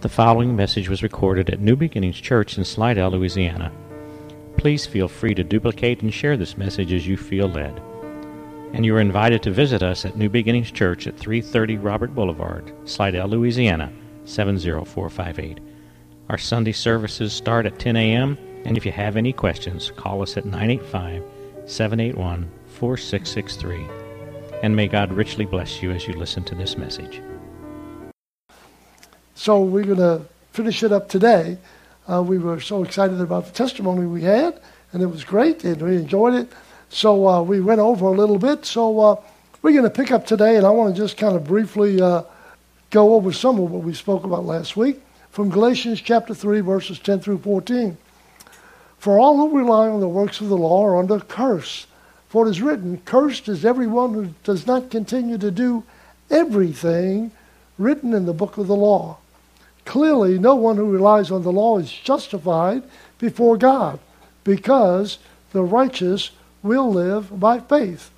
The following message was recorded at New Beginnings Church in Slidell, Louisiana. Please feel free to duplicate and share this message as you feel led. And you are invited to visit us at New Beginnings Church at 330 Robert Boulevard, Slidell, Louisiana, 70458. Our Sunday services start at 10 a.m., and if you have any questions, call us at 985-781-4663. And may God richly bless you as you listen to this message. So we're going to finish it up today. We were so excited about the testimony we had, and it was great, and we enjoyed it. So we went over a little bit. So we're going to pick up today, and I want to just kind of briefly go over some of what we spoke about last week from Galatians chapter 3, verses 10 through 14. For all who rely on the works of the law are under curse. For it is written, cursed is everyone who does not continue to do everything written in the book of the law. Clearly, no one who relies on the law is justified before God, because the righteous will live by faith.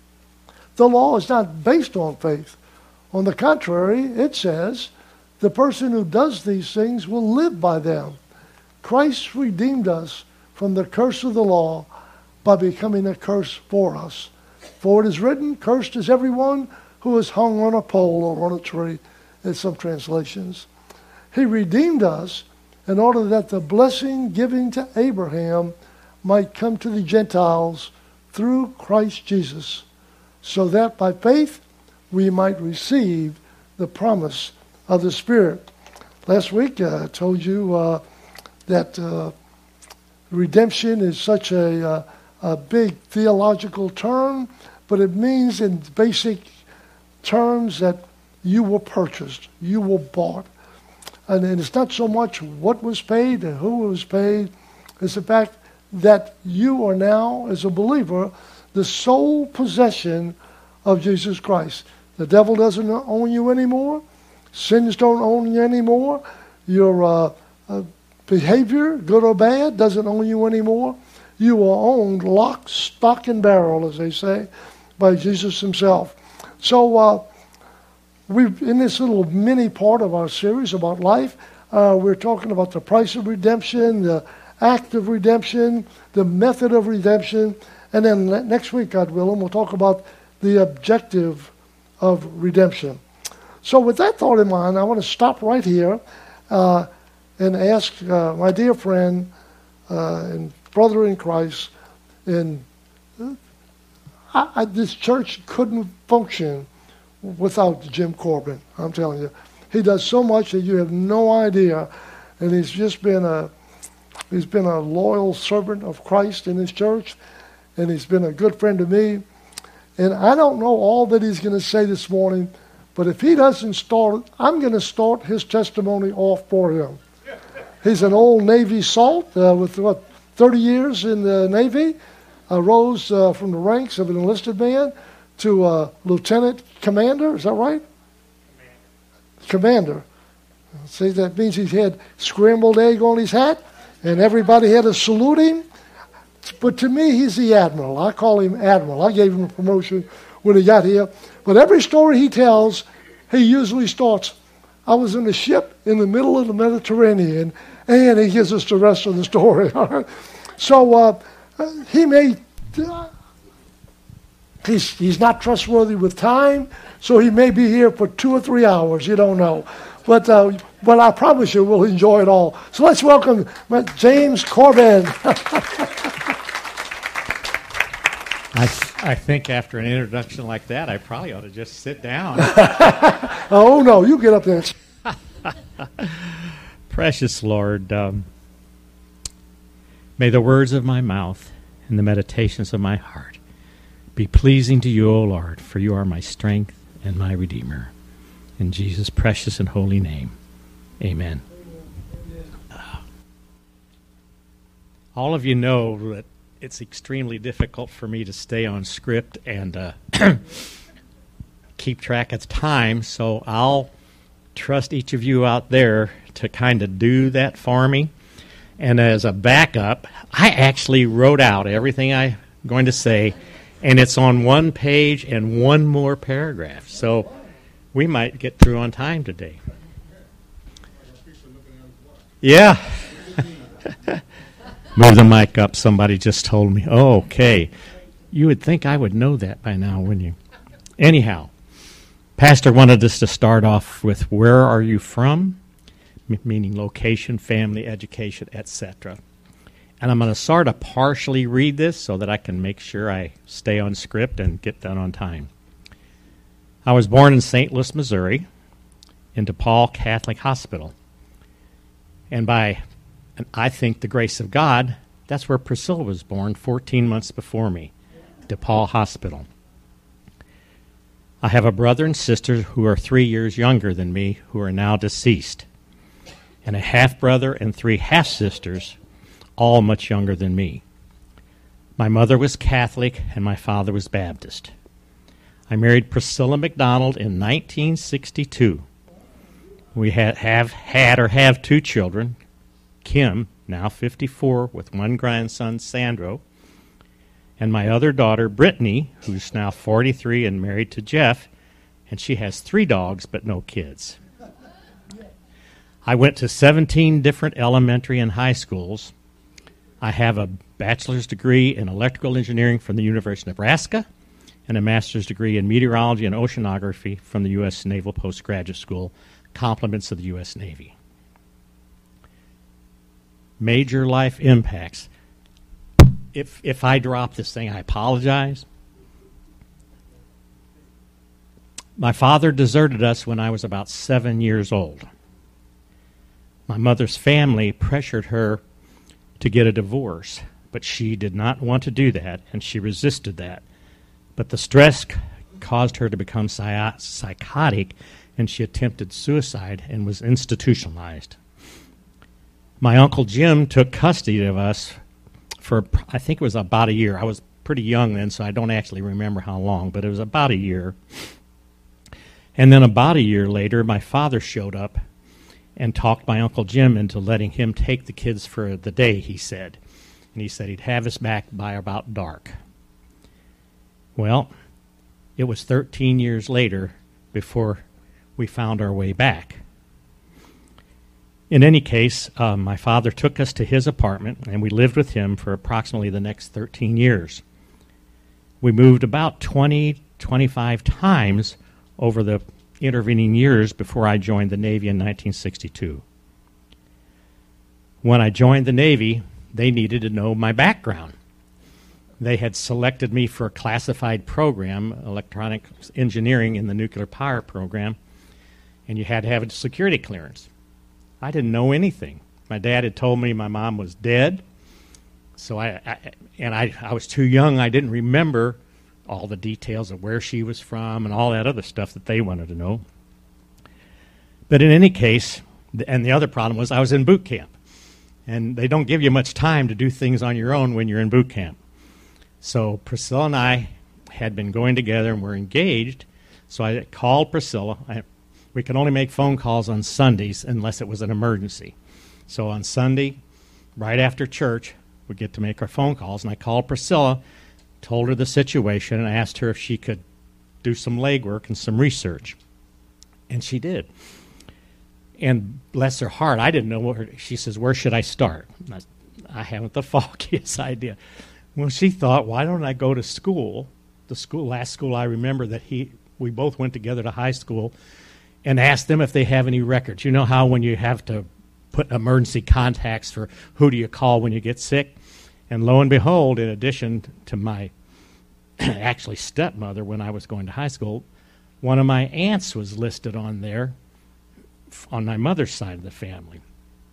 The law is not based on faith. On the contrary, it says, the person who does these things will live by them. Christ redeemed us from the curse of the law by becoming a curse for us. For it is written, cursed is everyone who is hung on a pole or on a tree, in some translations. He redeemed us in order that the blessing given to Abraham might come to the Gentiles through Christ Jesus, so that by faith we might receive the promise of the Spirit. Last week I told you that redemption is such a big theological term, but it means in basic terms that you were purchased, you were bought. And it's not so much what was paid and who was paid. It's the fact that you are now, as a believer, the sole possession of Jesus Christ. The devil doesn't own you anymore. Sins don't own you anymore. Your behavior, good or bad, doesn't own you anymore. You are owned lock, stock, and barrel, as they say, by Jesus himself. So we've, in this little mini part of our series about life, we're talking about the price of redemption, the act of redemption, the method of redemption, and then next week, God willing, we'll talk about the objective of redemption. So with that thought in mind, I want to stop right here and ask my dear friend and brother in Christ, and this church couldn't function without Jim Corbin. I'm telling you, he does so much that you have no idea, and he's been a loyal servant of Christ in his church, and he's been a good friend to me. And I don't know all that he's going to say this morning, but if he doesn't start, I'm going to start his testimony off for him. He's an old Navy salt with 30 years in the Navy, rose from the ranks of an enlisted man to lieutenant commander. Is that right? Commander. See, that means he had scrambled egg on his hat, and everybody had to salute him. But to me, he's the admiral. I call him admiral. I gave him a promotion when he got here. But every story he tells, he usually starts, I was in a ship in the middle of the Mediterranean, and he gives us the rest of the story. So he may... He's not trustworthy with time, so he may be here for 2 or 3 hours. You don't know. But I promise you we'll enjoy it all. So let's welcome James Corbin. I think after an introduction like that, I probably ought to just sit down. Oh, no, you get up there. Precious Lord, may the words of my mouth and the meditations of my heart be pleasing to you, O Lord, for you are my strength and my Redeemer. In Jesus' precious and holy name, amen. All of you know that it's extremely difficult for me to stay on script and keep track of time, so I'll trust each of you out there to kind of do that for me. And as a backup, I actually wrote out everything I'm going to say, and it's on one page and one more paragraph. So we might get through on time today. Yeah. Move the mic up. Somebody just told me. Oh, okay. You would think I would know that by now, wouldn't you? Anyhow, Pastor wanted us to start off with where are you from? Meaning location, family, education, etc. And I'm going to sort of partially read this so that I can make sure I stay on script and get done on time. I was born in St. Louis, Missouri, in DePaul Catholic Hospital. And I think the grace of God, that's where Priscilla was born 14 months before me, DePaul Hospital. I have a brother and sister who are 3 years younger than me who are now deceased, and a half-brother and 3 half-sisters, all much younger than me. My mother was Catholic and my father was Baptist. I married Priscilla McDonald in 1962. We have 2 children, Kim, now 54, with 1 grandson, Sandro, and my other daughter, Brittany, who's now 43 and married to Jeff, and she has 3 dogs but no kids. I went to 17 different elementary and high schools. I have a bachelor's degree in electrical engineering from the University of Nebraska and a master's degree in meteorology and oceanography from the U.S. Naval Postgraduate School, compliments of the U.S. Navy. Major life impacts. If I drop this thing, I apologize. My father deserted us when I was about 7 years old. My mother's family pressured her to get a divorce, but she did not want to do that, and she resisted that. But the stress caused her to become psychotic, and she attempted suicide and was institutionalized. My Uncle Jim took custody of us for, I think it was about a year. I was pretty young then, so I don't actually remember how long, but it was about a year. And then about a year later, my father showed up and talked my Uncle Jim into letting him take the kids for the day, he said. And he said he'd have us back by about dark. Well, it was 13 years later before we found our way back. In any case, my father took us to his apartment, and we lived with him for approximately the next 13 years. We moved about 25 times over the intervening years before I joined the Navy in 1962. When I joined the Navy, they needed to know my background. They had selected me for a classified program, electronic engineering in the nuclear power program, and you had to have a security clearance. I didn't know anything. My dad had told me my mom was dead, so I was too young. I didn't remember all the details of where she was from and all that other stuff that they wanted to know. But in any case, and the other problem was I was in boot camp, and they don't give you much time to do things on your own when you're in boot camp. So Priscilla and I had been going together and were engaged, so I called Priscilla. We could only make phone calls on Sundays unless it was an emergency. So on Sunday, right after church, we get to make our phone calls, and I called Priscilla, told her the situation, and asked her if she could do some legwork and some research. And she did. And bless her heart, I didn't know she says, where should I start? I haven't the foggiest idea. Well, she thought, why don't I go to school, last school I remember that we both went together to high school, and ask them if they have any records. You know how when you have to put emergency contacts for who do you call when you get sick? And lo and behold, in addition to my actually stepmother when I was going to high school, one of my aunts was listed on there on my mother's side of the family,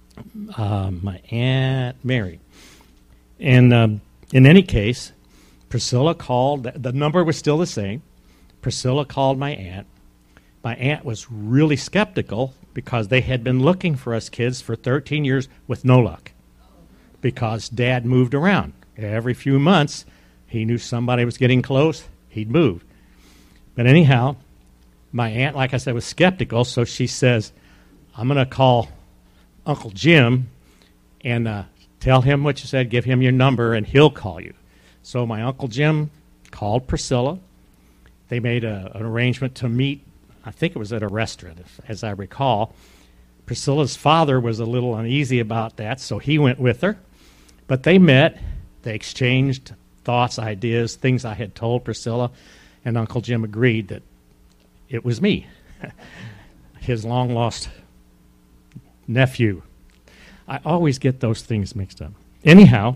my Aunt Mary. And in any case, Priscilla called. The number was still the same. Priscilla called my aunt. My aunt was really skeptical because they had been looking for us kids for 13 years with no luck because Dad moved around. Every few months, he knew somebody was getting close, he'd move. But anyhow, my aunt, like I said, was skeptical, so she says, I'm going to call Uncle Jim and tell him what you said, give him your number, and he'll call you. So my Uncle Jim called Priscilla. They made an arrangement to meet, I think it was at a restaurant, as I recall. Priscilla's father was a little uneasy about that, so he went with her. But they met, they exchanged thoughts, ideas, things I had told Priscilla, and Uncle Jim agreed that it was me, his long-lost nephew. I always get those things mixed up. Anyhow,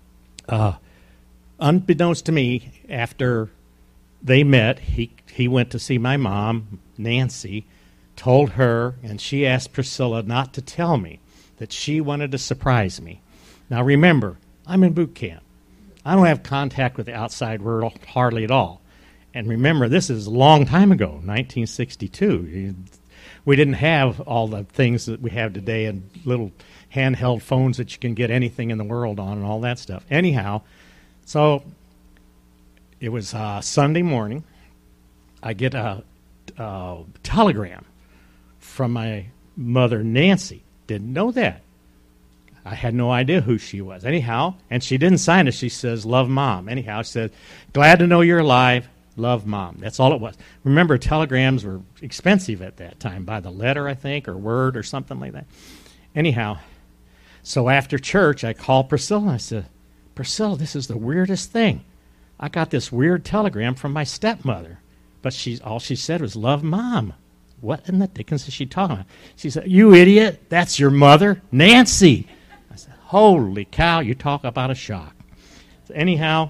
unbeknownst to me, after they met, he went to see my mom, Nancy, told her, and she asked Priscilla not to tell me, that she wanted to surprise me. Now remember, I'm in boot camp. I don't have contact with the outside world hardly at all. And remember, this is a long time ago, 1962. We didn't have all the things that we have today and little handheld phones that you can get anything in the world on and all that stuff. Anyhow, so it was Sunday morning. I get a telegram from my mother, Nancy. Didn't know that. I had no idea who she was. Anyhow, and she didn't sign it. She says, "Love, Mom." Anyhow, she said, "Glad to know you're alive. Love, Mom." That's all it was. Remember, telegrams were expensive at that time, by the letter, I think, or word or something like that. Anyhow, so after church, I called Priscilla. I said, "Priscilla, this is the weirdest thing. I got this weird telegram from my stepmother, but all she said was, 'Love, Mom.'" What in the dickens is she talking about? She said, "You idiot, that's your mother, Nancy." I said, "Holy cow, you talk about a shock." So anyhow,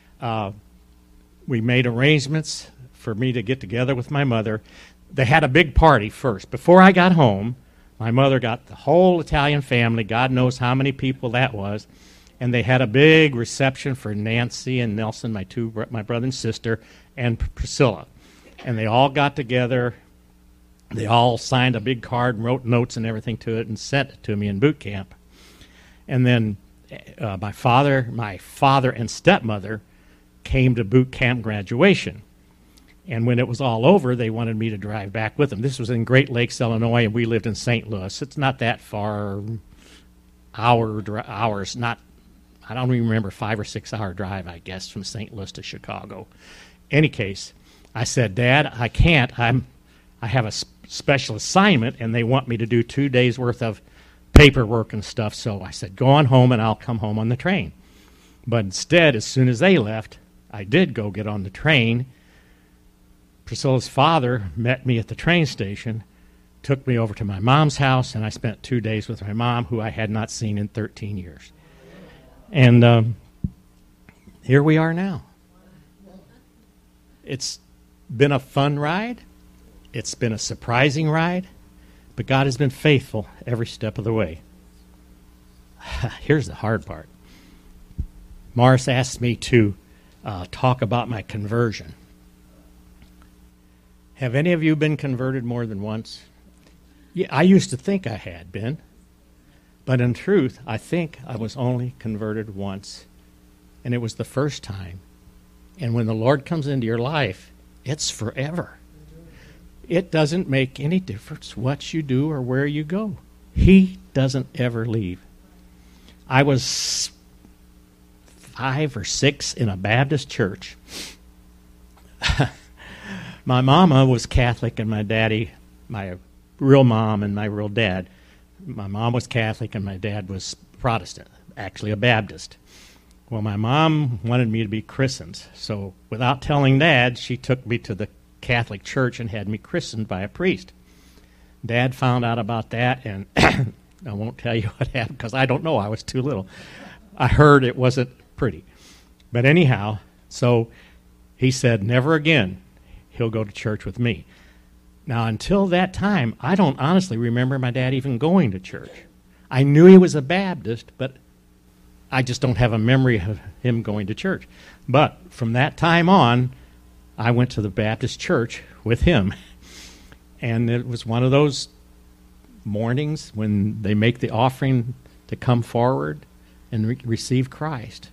we made arrangements for me to get together with my mother. They had a big party first. Before I got home, my mother got the whole Italian family, God knows how many people that was, and they had a big reception for Nancy and Nelson, my brother and sister, and Priscilla. And they all got together. They all signed a big card and wrote notes and everything to it and sent it to me in boot camp. And then my father and stepmother came to boot camp graduation. And when it was all over, they wanted me to drive back with them. This was in Great Lakes, Illinois, and we lived in St. Louis. It's not that far, hours, not, I don't even remember, 5 or 6 hour drive, I guess, from St. Louis to Chicago. Any case, I said, "Dad, I can't. I have a special assignment, and they want me to do 2 days' worth of paperwork and stuff." So I said, "Go on home, and I'll come home on the train." But instead, as soon as they left, I did go get on the train. Priscilla's father met me at the train station, took me over to my mom's house, and I spent 2 days with my mom, who I had not seen in 13 years. And here we are now. It's been a fun ride. It's been a surprising ride, but God has been faithful every step of the way. Here's the hard part. Morris asked me to talk about my conversion. Have any of you been converted more than once? Yeah, I used to think I had been, but in truth, I think I was only converted once, and it was the first time. And when the Lord comes into your life, it's forever. It doesn't make any difference what you do or where you go. He doesn't ever leave. I was 5 or 6 in a Baptist church. My mama was Catholic and my daddy, my real mom and my real dad. My mom was Catholic and my dad was Protestant, actually a Baptist. Well, my mom wanted me to be christened, so without telling Dad, she took me to the Catholic church and had me christened by a priest. Dad found out about that, and I won't tell you what happened because I don't know. I was too little. I heard it wasn't pretty. But anyhow, so he said, never again he'll go to church with me. Now, until that time, I don't honestly remember my dad even going to church. I knew he was a Baptist, but I just don't have a memory of him going to church. But from that time on, I went to the Baptist church with him. And it was one of those mornings when they make the offering to come forward and receive Christ.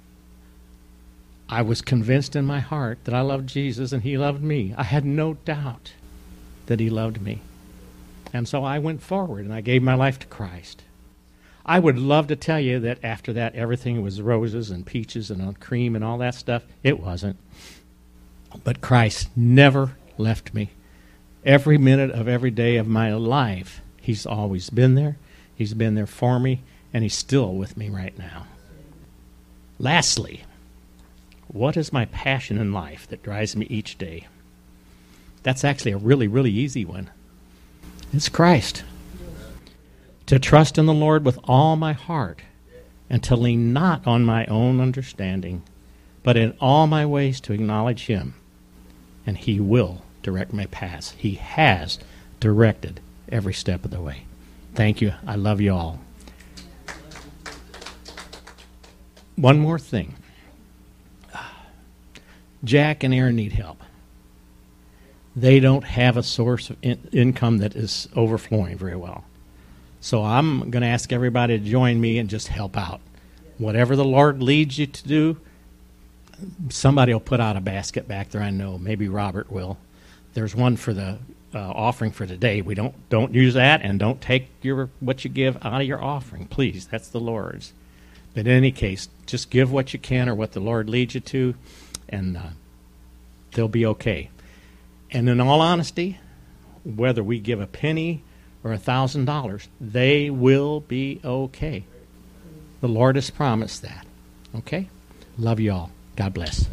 I was convinced in my heart that I loved Jesus and he loved me. I had no doubt that he loved me. And so I went forward and I gave my life to Christ. I would love to tell you that after that everything was roses and peaches and cream and all that stuff. It wasn't. But Christ never left me. Every minute of every day of my life, He's always been there. He's been there for me, and he's still with me right now. Lastly, what is my passion in life that drives me each day? That's actually a really, really easy one. It's Christ. To trust in the Lord with all my heart, and to lean not on my own understanding, but in all my ways to acknowledge him, and he will direct my paths. He has directed every step of the way. Thank you. I love you all. One more thing. Jack and Aaron need help. They don't have a source of income that is overflowing very well. So I'm going to ask everybody to join me and just help out. Whatever the Lord leads you to do, somebody will put out a basket back there, I know. Maybe Robert will. There's one for the offering for today. We don't use that, and don't take what you give out of your offering, please. That's the Lord's. But in any case, just give what you can or what the Lord leads you to, and they'll be okay. And in all honesty, whether we give a penny or $1,000, they will be okay. The Lord has promised that. Okay? Love you all. God bless.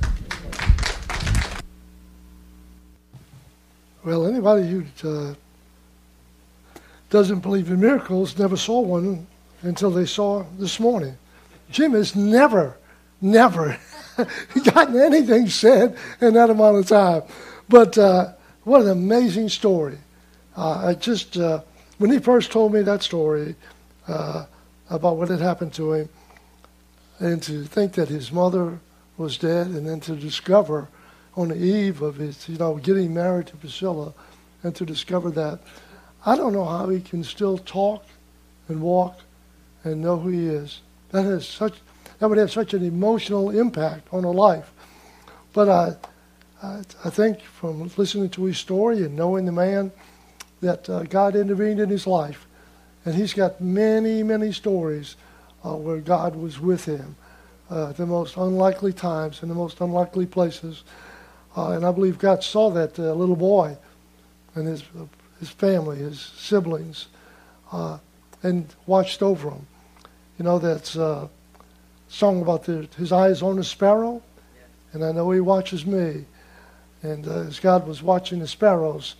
Well, anybody who doesn't believe in miracles never saw one until they saw this morning. Jim has never gotten anything said in that amount of time. But what an amazing story. When he first told me that story about what had happened to him, and to think that his mother was dead, and then to discover on the eve of his, getting married to Priscilla, and to discover that, I don't know how he can still talk and walk and know who he is. That would have such an emotional impact on a life. But I think from listening to his story and knowing the man, that God intervened in his life. And he's got many, many stories where God was with him at the most unlikely times, in the most unlikely places. And I believe God saw that little boy and his family, his siblings, and watched over him. That's a song about his eyes on the sparrow, and I know he watches me. And as God was watching the sparrows,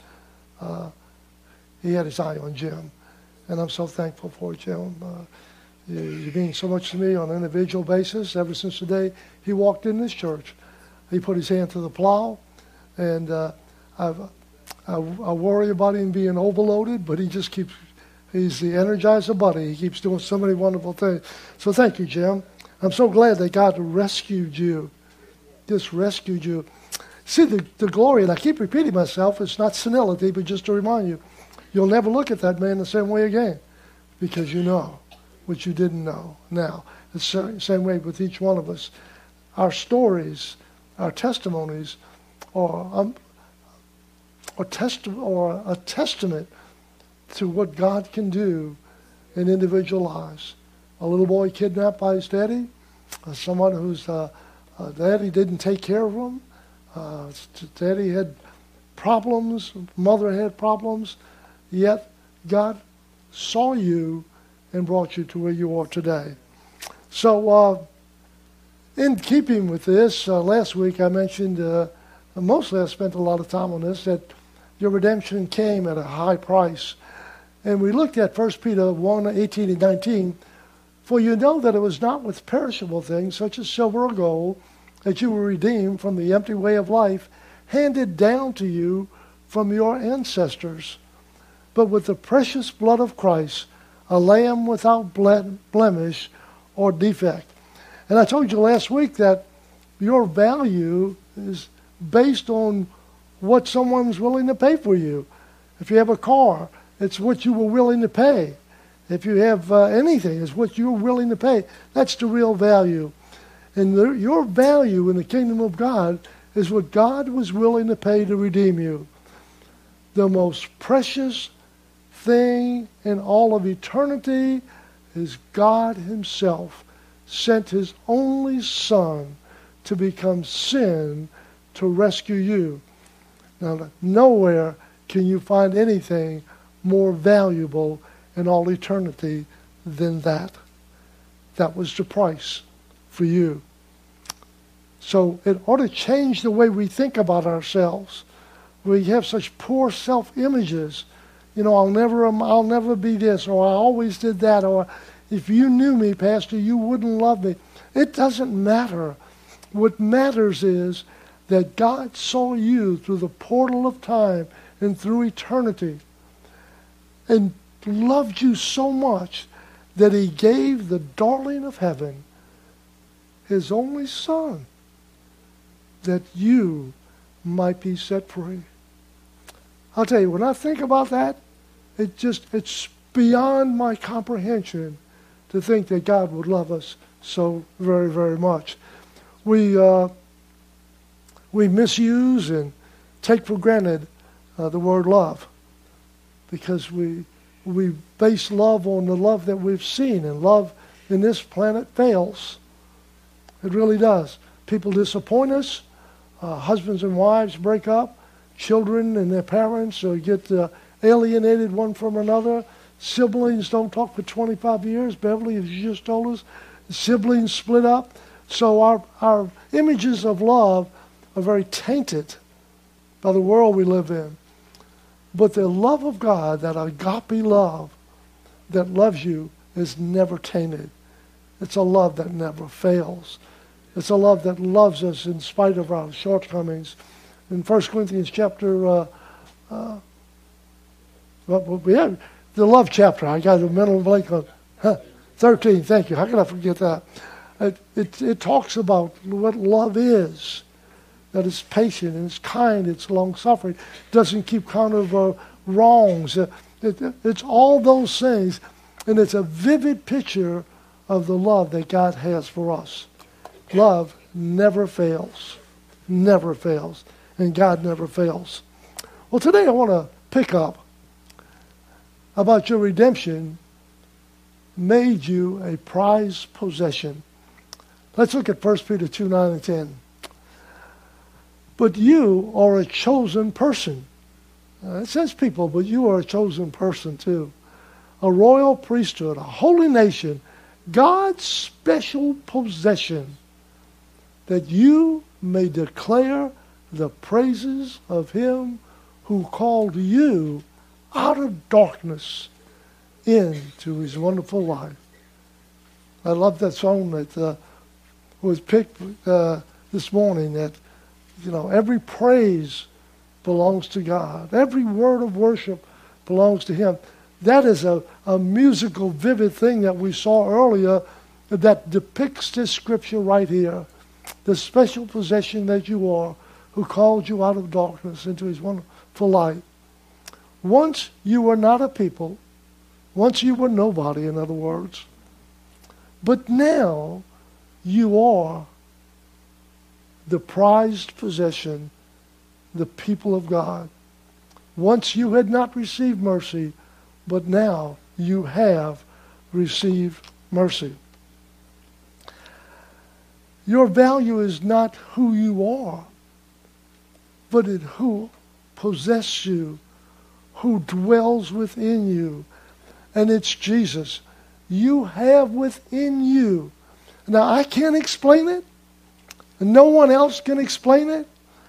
he had his eye on Jim. And I'm so thankful for Jim. You mean so much to me on an individual basis. Ever since the day he walked in this church, he put his hand to the plow. And I worry about him being overloaded, but he's the Energizer Bunny. He keeps doing so many wonderful things. So thank you, Jim. I'm so glad that God rescued you. Just rescued you. See, the glory, and I keep repeating myself, it's not senility, but just to remind you, you'll never look at that man the same way again, because you know what you didn't know now. It's the same way with each one of us. Our stories, our testimonies, are a testament to what God can do in individual lives. A little boy kidnapped by his daddy, someone whose daddy didn't take care of him. Daddy had problems, mother had problems, yet God saw you and brought you to where you are today. So in keeping with this, last week I mentioned, mostly I spent a lot of time on this, that your redemption came at a high price. And we looked at 1 Peter 1, 18 and 19. For you know that it was not with perishable things, such as silver or gold, that you were redeemed from the empty way of life handed down to you from your ancestors, but with the precious blood of Christ, a lamb without blemish or defect. And I told you last week that your value is based on what someone's willing to pay for you. If you have a car, it's what you were willing to pay. If you have anything, it's what you're willing to pay. That's the real value. And your value in the kingdom of God is what God was willing to pay to redeem you. The most precious thing in all of eternity is God himself sent his only Son to become sin to rescue you. Now, nowhere can you find anything more valuable in all eternity than that. That was the price for you. So it ought to change the way we think about ourselves. We have such poor self-images. You know, I'll never be this, or I always did that, or if you knew me, Pastor, you wouldn't love me. It doesn't matter. What matters is that God saw you through the portal of time and through eternity and loved you so much that he gave the darling of heaven, his only son, that you might be set free. I'll tell you, when I think about that, it's beyond my comprehension to think that God would love us so very, very much. We misuse and take for granted the word love because we base love on the love that we've seen, and love in this planet fails. It really does. People disappoint us. Husbands and wives break up. Children and their parents get alienated one from another. Siblings don't talk for 25 years. Beverly, as you just told us, siblings split up. So our images of love are very tainted by the world we live in. But the love of God, that agape love that loves you, is never tainted. It's a love that never fails. It's a love that loves us in spite of our shortcomings. In 1 Corinthians chapter, we have the love chapter. I got a mental blank on 13. Thank you. How can I forget that? It talks about what love is. That it's patient, and it's kind, it's long-suffering, doesn't keep count of wrongs. It's all those things, and it's a vivid picture of the love that God has for us. Love never fails, and God never fails. Well, today I want to pick up about your redemption made you a prized possession. Let's look at 1 Peter 2, 9 and 10. But you are a chosen person. It says people, but you are a chosen person too. A royal priesthood, a holy nation, God's special possession, that you may declare the praises of him who called you out of darkness into his wonderful light. I love that song that was picked this morning, that every praise belongs to God. Every word of worship belongs to him. That is a musical, vivid thing that we saw earlier that depicts this scripture right here. The special possession that you are, who called you out of darkness into his wonderful light. Once you were not a people. Once you were nobody, in other words. But now you are the prized possession, the people of God. Once you had not received mercy, but now you have received mercy. Your value is not who you are, but in who possesses you, who dwells within you, and it's Jesus. You have within you. Now, I can't explain it. No one else can explain it.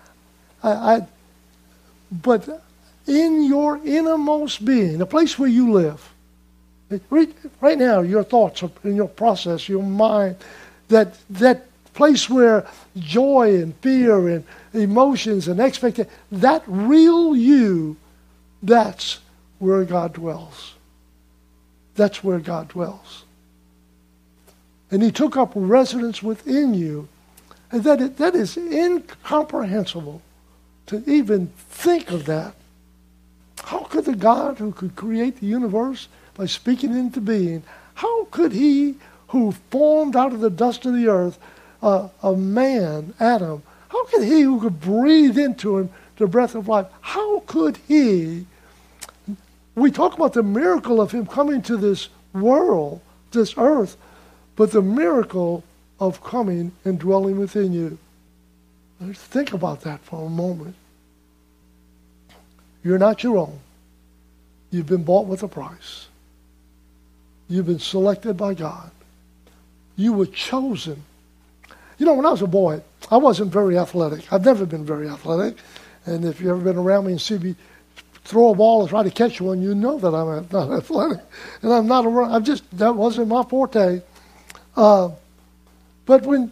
But in your innermost being, the place where you live, right now, your thoughts in your process, your mind, that place where joy and fear and emotions and expectation, that real you, that's where God dwells. That's where God dwells. And he took up residence within you. And that is incomprehensible to even think of that. How could the God who could create the universe by speaking into being, how could he who formed out of the dust of the earth a man, Adam, how could he who could breathe into him the breath of life, how could he, we talk about the miracle of him coming to this world, this earth, but the miracle of coming and dwelling within you. Let's think about that for a moment. You're not your own. You've been bought with a price. You've been selected by God. You were chosen. You know, when I was a boy, I wasn't very athletic. I've never been very athletic. And if you've ever been around me and see me throw a ball and try to catch one, you know that I'm not athletic. And I'm not around. That wasn't my forte. But when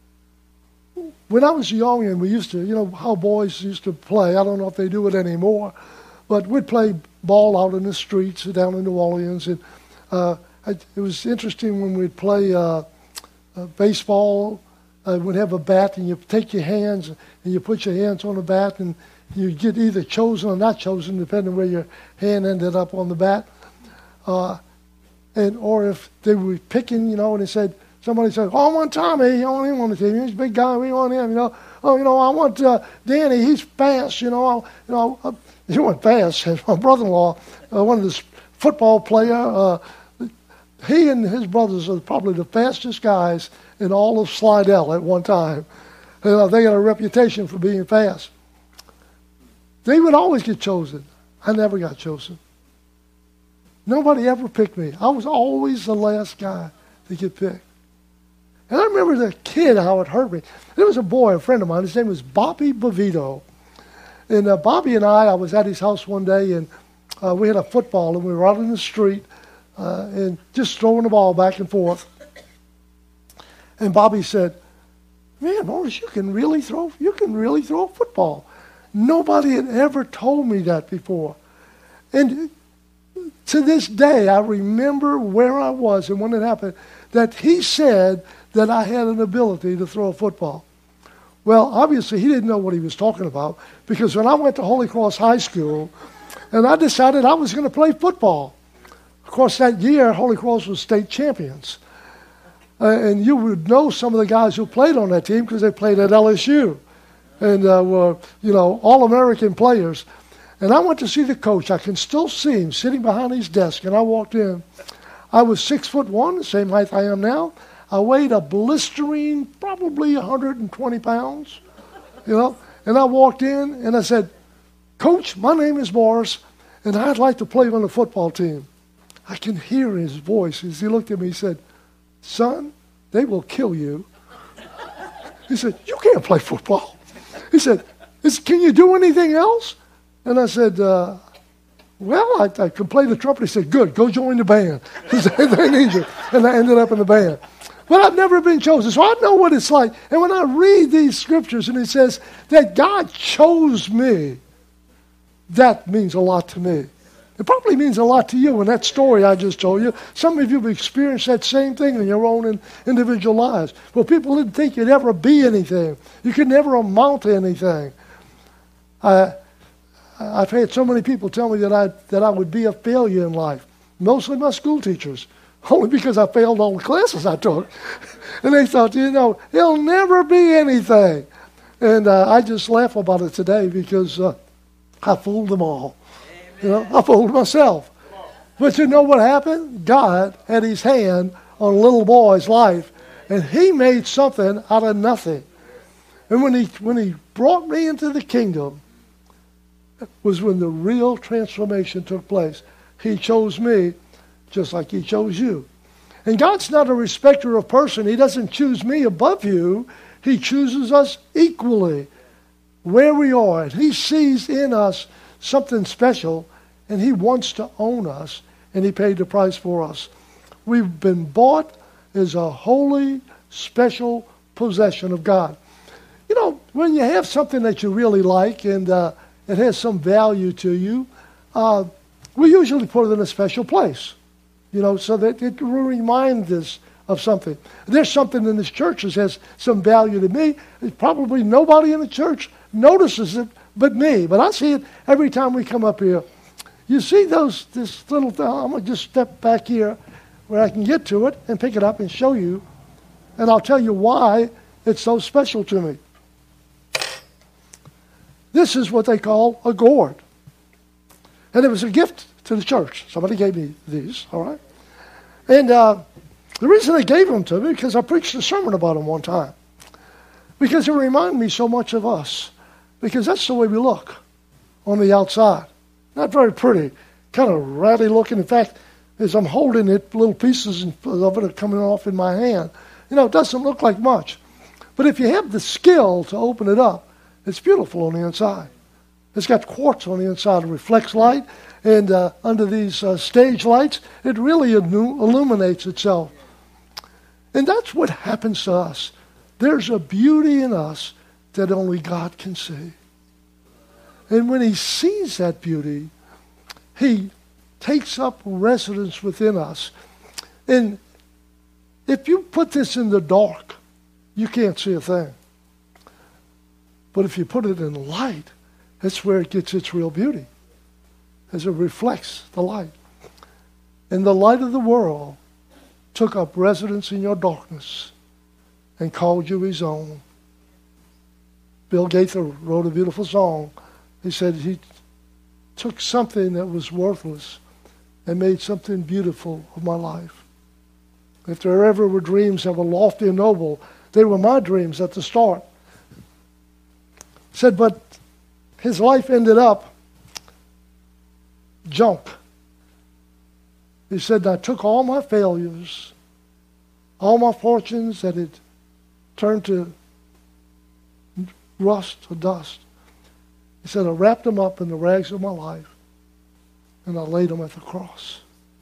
I was young and we used to, you know, how boys used to play, I don't know if they do it anymore, but we'd play ball out in the streets down in New Orleans. And it was interesting when we'd play baseball. We'd have a bat, and you take your hands and you put your hands on the bat, and you get either chosen or not chosen, depending where your hand ended up on the bat. Or if they were picking, you know, and somebody said, "Oh, I want Tommy. I want him on the team. He's a big guy. We want him." You know, "Oh, you know, I want Danny. He's fast. You know, he went fast." My brother-in-law, one of the football player, he and his brothers are probably the fastest guys in all of Slidell at one time. You know, they got a reputation for being fast. They would always get chosen. I never got chosen. Nobody ever picked me. I was always the last guy to get picked. And I remember as a kid how it hurt me. There was a boy, a friend of mine, his name was Bobby Bovito. And Bobby and I was at his house one day, and we had a football, and we were out in the street and just throwing the ball back and forth. And Bobby said, "Man, Morris, you can really throw a football." Nobody had ever told me that before. And to this day, I remember where I was and when it happened, that he said that I had an ability to throw a football. Well, obviously, he didn't know what he was talking about, because when I went to Holy Cross High School, and I decided I was going to play football. Of course, that year, Holy Cross was state champions. And you would know some of the guys who played on that team because they played at LSU and were, you know, all-American players. And I went to see the coach. I can still see him sitting behind his desk, and I walked in. I was 6'1", the same height I am now. I weighed a blistering, probably 120 pounds, you know. And I walked in, and I said, "Coach, my name is Morris, and I'd like to play on the football team." I can hear his voice as he looked at me. He said, "Son, they will kill you." He said, "You can't play football." He said, "Can you do anything else?" And I said, "Well, I can play the trumpet." He said, "Good, go join the band." He said, "They need you." And I ended up in the band. But I've never been chosen, so I know what it's like. And when I read these scriptures and it says that God chose me, that means a lot to me. It probably means a lot to you in that story I just told you. Some of you have experienced that same thing in your own individual lives. Well, people didn't think you'd ever be anything. You could never amount to anything. I've had so many people tell me that I would be a failure in life, mostly my school teachers, only because I failed all the classes I took. And they thought, you know, he'll never be anything. And I just laugh about it today because I fooled them all. You know, I fooled myself. But you know what happened? God had his hand on a little boy's life, and he made something out of nothing. And when he brought me into the kingdom, was when the real transformation took place. He chose me just like he chose you. And God's not a respecter of person. He doesn't choose me above you. He chooses us equally where we are. And he sees in us something special, and he wants to own us, and he paid the price for us. We've been bought as a holy, special possession of God. You know, when you have something that you really like and it has some value to you, we usually put it in a special place, you know, so that it will remind us of something. There's something in this church that has some value to me. Probably nobody in the church notices it but me, but I see it every time we come up here. You see this little thing. I'm going to just step back here where I can get to it and pick it up and show you, and I'll tell you why it's so special to me. This is what they call a gourd. And it was a gift to the church. Somebody gave me these, all right? And the reason they gave them to me, because I preached a sermon about them one time. Because it reminded me so much of us. Because that's the way we look on the outside. Not very pretty. kind of ratty looking. In fact, as I'm holding it, little pieces of it are coming off in my hand. It doesn't look like much. But if you have the skill to open it up, it's beautiful on the inside. It's got quartz on the inside. It reflects light. And under these stage lights, it really illuminates itself. And that's what happens to us. There's a beauty in us that only God can see. And when he sees that beauty, he takes up residence within us. And if you put this in the dark, you can't see a thing. But if you put it in light, that's where it gets its real beauty, as it reflects the light. And the light of the world took up residence in your darkness and called you his own. Bill Gaither wrote a beautiful song. He said he took something that was worthless and made something beautiful of my life. If there ever were dreams that were lofty and noble, they were my dreams at the start. Said, but his life ended up junk. He said, I took all my failures, all my fortunes that had turned to rust or dust. He said, I wrapped them up in the rags of my life and I laid them at the cross.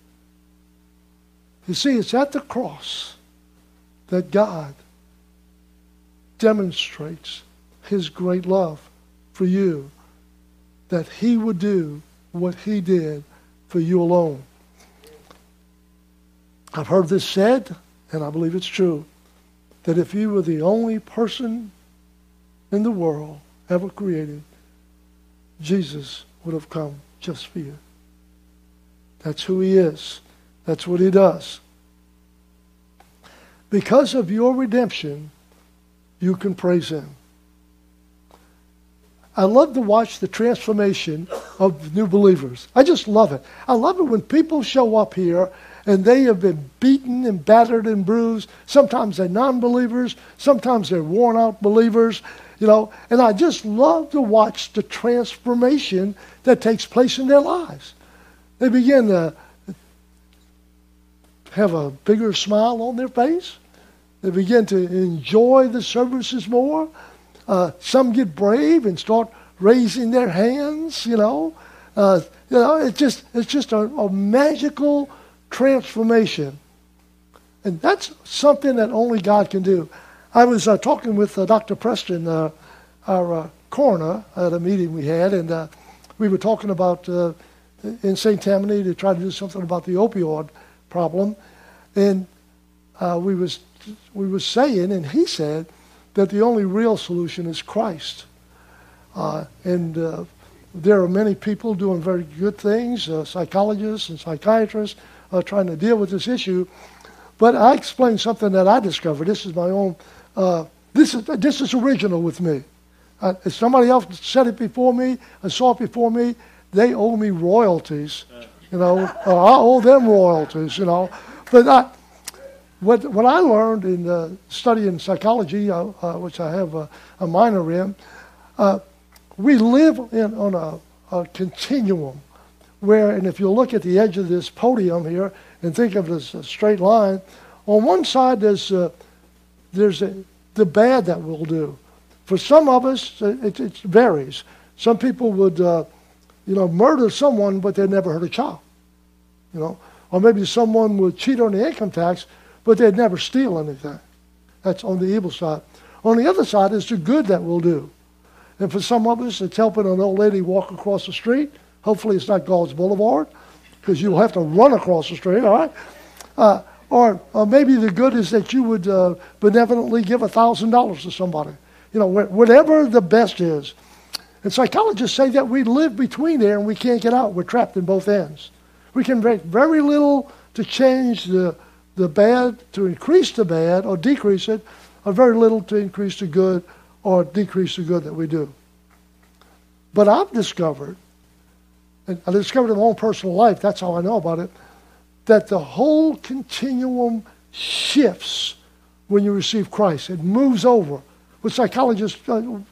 You see, it's at the cross that God demonstrates his great love for you, that he would do what he did for you alone. I've heard this said, and I believe it's true, that if you were the only person in the world ever created, Jesus would have come just for you. That's who he is. That's what he does. Because of your redemption, you can praise him. I love to watch the transformation of new believers. I just love it. I love it when people show up here and they have been beaten and battered and bruised. Sometimes they're non-believers. Sometimes they're worn-out believers. And I just love to watch the transformation that takes place in their lives. They begin to have a bigger smile on their face. They begin to enjoy the services more. Some get brave and start raising their hands. It's just a magical transformation, and that's something that only God can do. I was talking with Dr. Preston, our coroner, at a meeting we had, and we were talking about in St. Tammany to try to do something about the opioid problem, and we was saying, and he said that the only real solution is Christ. And there are many people doing very good things, psychologists and psychiatrists trying to deal with this issue. But I explained something that I discovered. This is my own, this is original with me. If somebody else said it before me and saw it before me, they owe me royalties. I owe them royalties, But what I learned in studying psychology, which I have a minor in, we live on a continuum where, and if you look at the edge of this podium here and think of it as a straight line, on one side there's the bad that we'll do. For some of us, it varies. Some people would, murder someone, but they never hurt a child. Or maybe someone would cheat on the income tax, but they'd never steal anything. That's on the evil side. On the other side is the good that we'll do. And for some of us, it's helping an old lady walk across the street. Hopefully it's not God's Boulevard, because you'll have to run across the street, all right? Or maybe the good is that you would benevolently give $1,000 to somebody. Whatever the best is. And psychologists say that we live between there and we can't get out. We're trapped in both ends. We can make very little to change the bad, to increase the bad or decrease it, or very little to increase the good or decrease the good that we do. But I've discovered, and I discovered in my own personal life, that's how I know about it, that the whole continuum shifts when you receive Christ. It moves over. What psychologists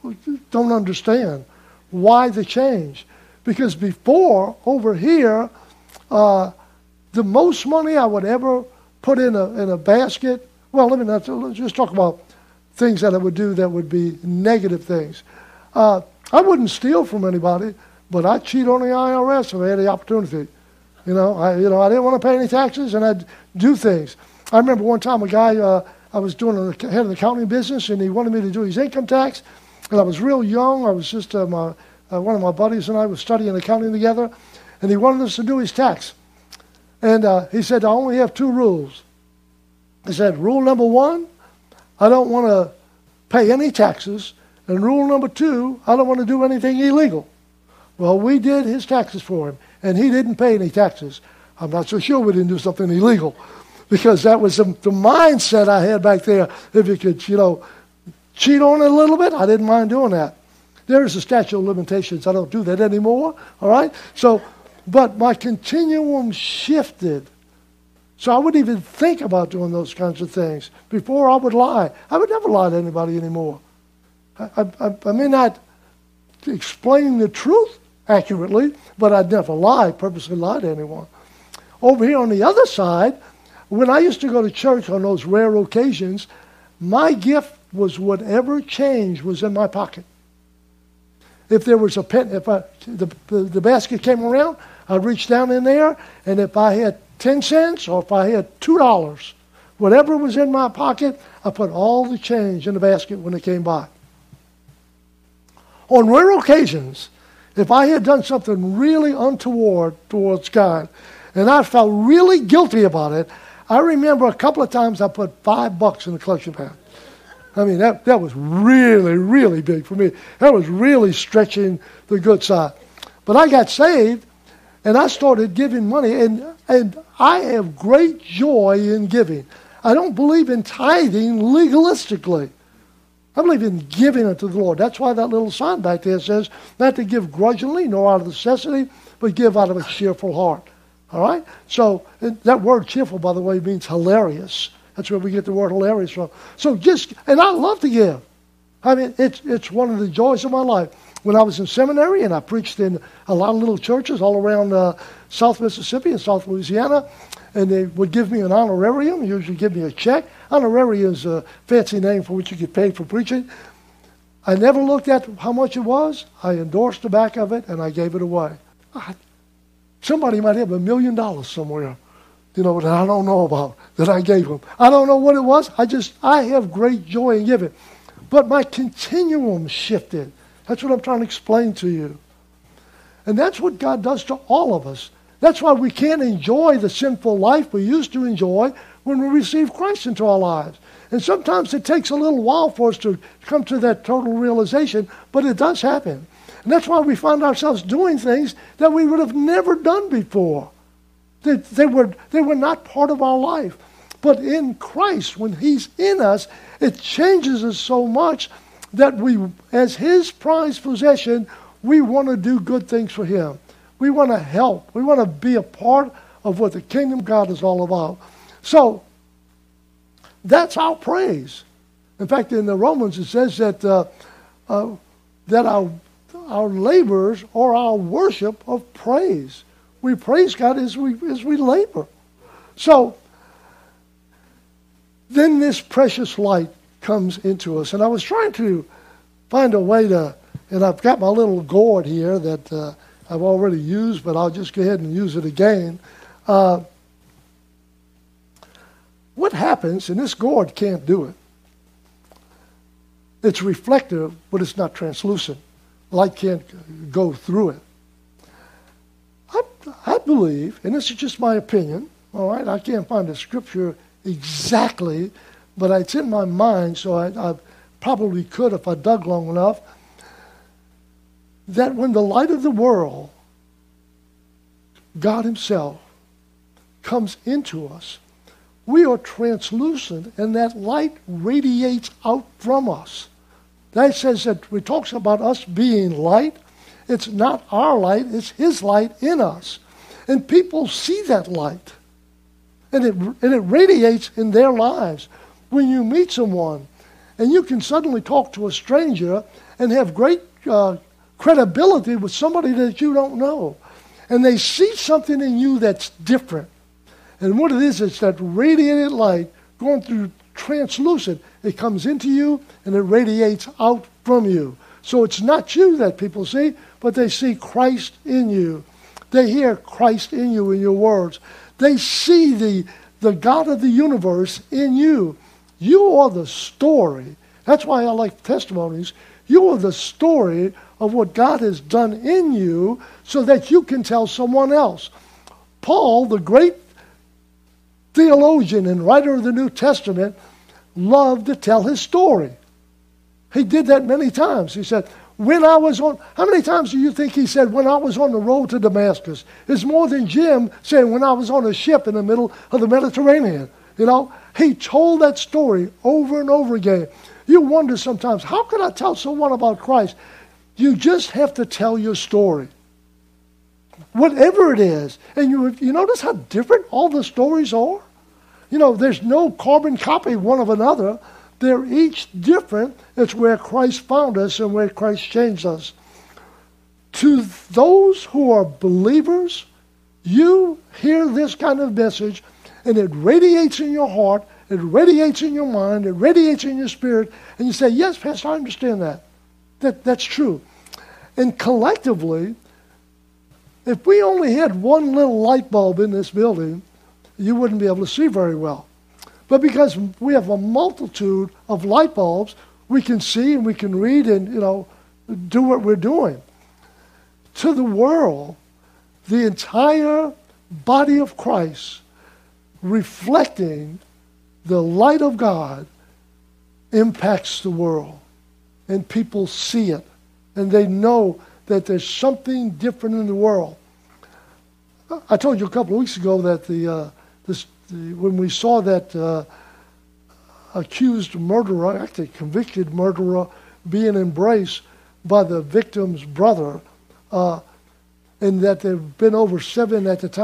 don't understand why the change. Because before, over here, The most money I would ever put in a basket, well, let's just talk about things that I would do that would be negative things. I wouldn't steal from anybody, but I'd cheat on the IRS if I had the opportunity. I didn't want to pay any taxes, and I'd do things. I remember one time a guy, I was doing the head of the accounting business, and he wanted me to do his income tax, and I was real young. I was just one of my buddies and I was studying accounting together, and he wanted us to do his tax. And he said, I only have 2 rules. He said, rule number 1, I don't want to pay any taxes, and rule number 2, I don't want to do anything illegal. Well, we did his taxes for him, and he didn't pay any taxes. I'm not so sure we didn't do something illegal, because that was the mindset I had back there. If you could, cheat on it a little bit, I didn't mind doing that. There's a statute of limitations. I don't do that anymore, all right? But my continuum shifted. So I wouldn't even think about doing those kinds of things. Before I would lie. I would never lie to anybody anymore. I may not explain the truth accurately, but I'd never purposely lie to anyone. Over here on the other side, when I used to go to church on those rare occasions, my gift was whatever change was in my pocket. If there was the basket came around, I'd reach down in there, and if I had 10 cents or if I had $2, whatever was in my pocket, I put all the change in the basket when it came by. On rare occasions, if I had done something really untoward towards God, and I felt really guilty about it, I remember a couple of times I put $5 in the collection pan. I mean, that was really, really big for me. That was really stretching the good side. But I got saved, and I started giving money, and I have great joy in giving. I don't believe in tithing legalistically. I believe in giving unto the Lord. That's why that little sign back there says, not to give grudgingly, nor out of necessity, but give out of a cheerful heart. All right? So that word cheerful, by the way, means hilarious. That's where we get the word hilarious from. So and I love to give. I mean, it's one of the joys of my life. When I was in seminary and I preached in a lot of little churches all around South Mississippi and South Louisiana, and they would give me an honorarium, usually give me a check. Honorarium is a fancy name for what you get paid for preaching. I never looked at how much it was. I endorsed the back of it, and I gave it away. Somebody might have $1 million somewhere, that I don't know about, that I gave them. I don't know what it was. I have great joy in giving. But my continuum shifted. That's what I'm trying to explain to you. And that's what God does to all of us. That's why we can't enjoy the sinful life we used to enjoy when we receive Christ into our lives. And sometimes it takes a little while for us to come to that total realization, but it does happen. And that's why we find ourselves doing things that we would have never done before. They were not part of our life. But in Christ, when He's in us, it changes us so much that we, as His prized possession, we want to do good things for Him. We want to help. We want to be a part of what the kingdom of God is all about. So, that's our praise. In fact, in the Romans it says that our labors are our worship of praise. We praise God as we labor. So, then this precious light comes into us. And I was trying to find a way to, and I've got my little gourd here that I've already used, but I'll just go ahead and use it again. What happens, and this gourd can't do it, it's reflective, but it's not translucent. Light can't go through it. I believe, and this is just my opinion, all right, I can't find the scripture exactly, but it's in my mind, so I probably could if I dug long enough, that when the light of the world, God Himself, comes into us, we are translucent, and that light radiates out from us. That says that it talks about us being light. It's not our light, it's His light in us. And people see that light. And it radiates in their lives. When you meet someone, and you can suddenly talk to a stranger and have great credibility with somebody that you don't know. and they see something in you that's different. And what it is, it's that radiated light going through translucent. It comes into you and it radiates out from you. So it's not you that people see, but they see Christ in you. They hear Christ in you in your words. They see the God of the universe in you. You are the story. That's why I like testimonies. You are the story of what God has done in you so that you can tell someone else. Paul, the great theologian and writer of the New Testament, loved to tell his story. He did that many times. He said, how many times do you think he said, when I was on the road to Damascus? It's more than Jim saying, when I was on a ship in the middle of the Mediterranean. You know, he told that story over and over again. You wonder sometimes, how can I tell someone about Christ? You just have to tell your story. Whatever it is. And you notice how different all the stories are? You know, there's no carbon copy one of another. They're each different. It's where Christ found us and where Christ changed us. To those who are believers, you hear this kind of message, and it radiates in your heart, it radiates in your mind, it radiates in your spirit, and you say, yes, Pastor, I understand that. That's true. And collectively, if we only had one little light bulb in this building, you wouldn't be able to see very well. But because we have a multitude of light bulbs, we can see and we can read and, do what we're doing. To the world, the entire body of Christ, reflecting the light of God, impacts the world. And people see it. And they know that there's something different in the world. I told you a couple of weeks ago that when we saw that accused murderer, actually convicted murderer, being embraced by the victim's brother, and that there have been over 7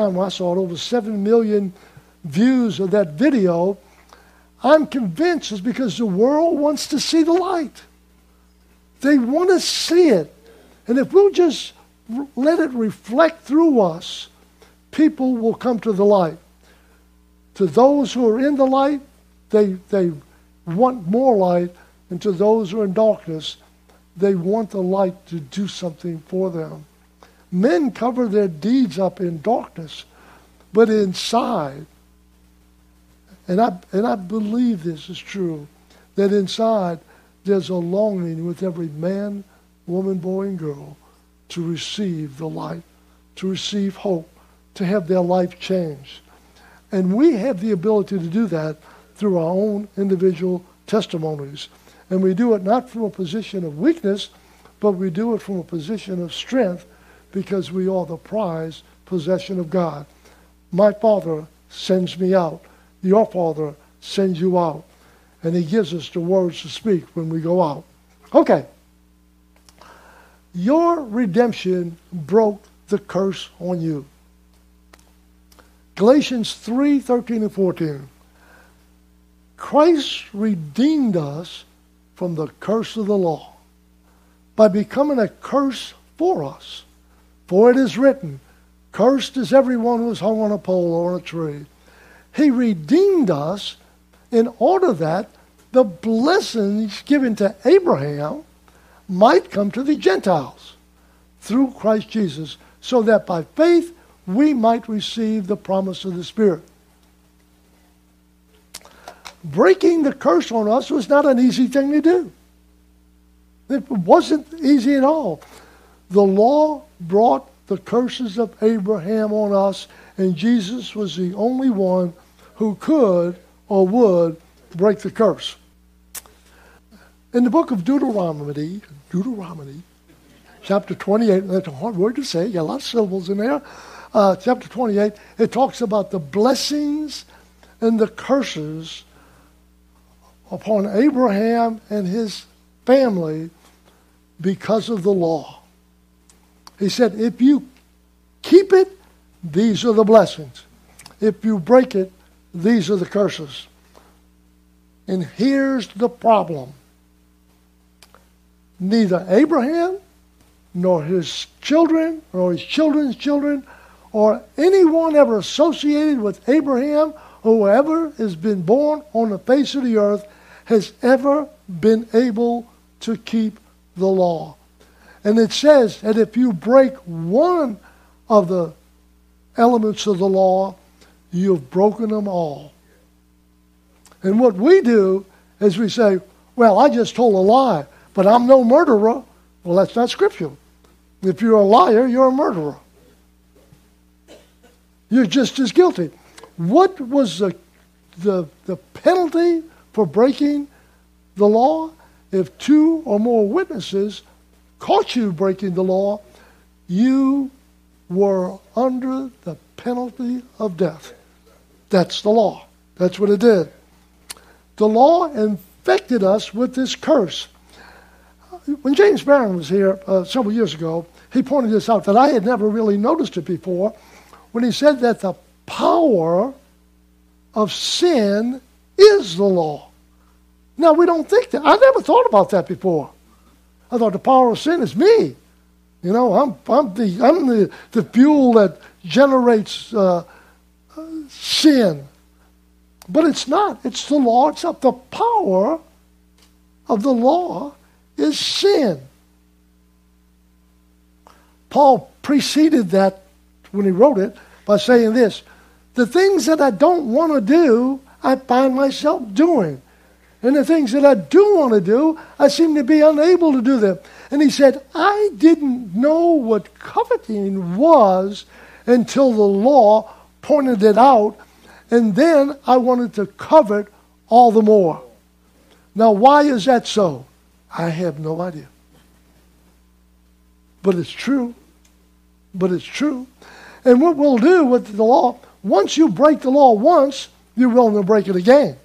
million views of that video, I'm convinced it's because the world wants to see the light. They want to see it. And if we'll just let it reflect through us, people will come to the light. To those who are in the light, they want more light. And to those who are in darkness, they want the light to do something for them. Men cover their deeds up in darkness, but inside, and I believe this is true, that inside there's a longing with every man, woman, boy, and girl to receive the light, to receive hope, to have their life changed. And we have the ability to do that through our own individual testimonies. And we do it not from a position of weakness, but we do it from a position of strength because we are the prized possession of God. My Father sends me out. Your Father sends you out. And he gives us the words to speak when we go out. Okay. Your redemption broke the curse on you. Galatians 3:13 and 14. Christ redeemed us from the curse of the law by becoming a curse for us. For it is written, cursed is everyone who is hung on a pole or on a tree. He redeemed us in order that the blessings given to Abraham might come to the Gentiles through Christ Jesus, so that by faith we might receive the promise of the Spirit. Breaking the curse on us was not an easy thing to do. It wasn't easy at all. The law brought the curses of Abraham on us, and Jesus was the only one who could or would break the curse. In the book of Deuteronomy, chapter 28, that's a hard word to say, got a lot of syllables in there. Chapter 28, it talks about the blessings and the curses upon Abraham and his family because of the law. He said, if you keep it, these are the blessings. If you break it, these are the curses. And here's the problem. Neither Abraham nor his children, nor his children's children, or anyone ever associated with Abraham, whoever has been born on the face of the earth, has ever been able to keep the law. And it says that if you break one of the elements of the law, you've broken them all. And what we do is we say, well, I just told a lie, but I'm no murderer. Well, that's not scriptural. If you're a liar, you're a murderer. You're just as guilty. What was the penalty for breaking the law? If 2 or more witnesses caught you breaking the law, you were under the penalty of death. That's the law. That's what it did. The law infected us with this curse. When James Barron was here several years ago, he pointed this out that I had never really noticed it before, when he said that the power of sin is the law. Now, we don't think that. I never thought about that before. I thought the power of sin is me. You know, I'm the fuel that generates sin. But it's not. It's the law itself. The power of the law is sin. Paul preceded that when he wrote it by saying this: the things that I don't want to do, I find myself doing. And the things that I do want to do, I seem to be unable to do them. And he said, I didn't know what coveting was until the law pointed it out, and then I wanted to covet all the more. Now, why is that so? I have no idea. But it's true. But it's true. And what we'll do with the law, once you break the law once, you're willing to break it again.